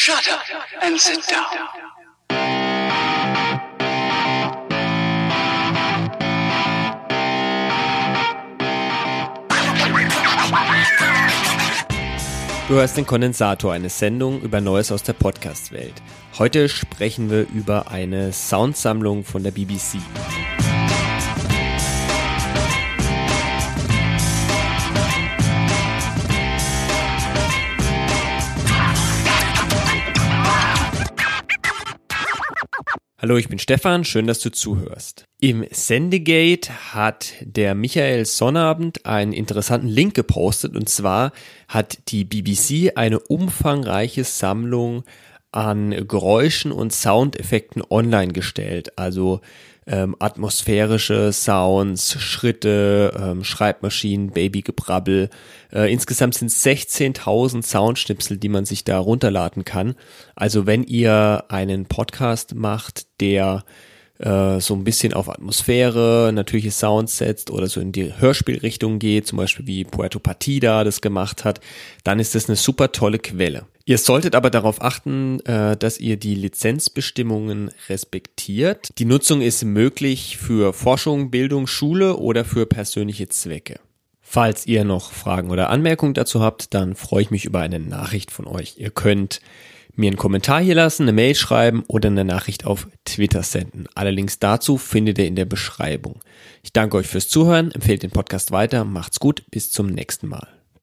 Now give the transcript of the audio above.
Shut up and sit down. Du hörst den Kondensator, eine Sendung über Neues aus der Podcast-Welt. Heute sprechen wir über eine Soundsammlung von der BBC. Hallo, ich bin Stefan, schön, dass du zuhörst. Im Sendegate hat der Michael Sonnabend einen interessanten Link gepostet, und zwar hat die BBC eine umfangreiche Sammlung an Geräuschen und Soundeffekten online gestellt, also atmosphärische Sounds, Schritte, Schreibmaschinen, Babygebrabbel. Insgesamt sind es 16.000 Soundschnipsel, die man sich da runterladen kann. Also wenn ihr einen Podcast macht, der so ein bisschen auf Atmosphäre, natürliche Sounds setzt oder so in die Hörspielrichtung geht, zum Beispiel wie Puerto Partida das gemacht hat, dann ist das eine super tolle Quelle. Ihr solltet aber darauf achten, dass ihr die Lizenzbestimmungen respektiert. Die Nutzung ist möglich für Forschung, Bildung, Schule oder für persönliche Zwecke. Falls ihr noch Fragen oder Anmerkungen dazu habt, dann freue ich mich über eine Nachricht von euch. Ihr könnt mir einen Kommentar hier lassen, eine Mail schreiben oder eine Nachricht auf Twitter senden. Alle Links dazu findet ihr in der Beschreibung. Ich danke euch fürs Zuhören, empfehlt den Podcast weiter, macht's gut, bis zum nächsten Mal.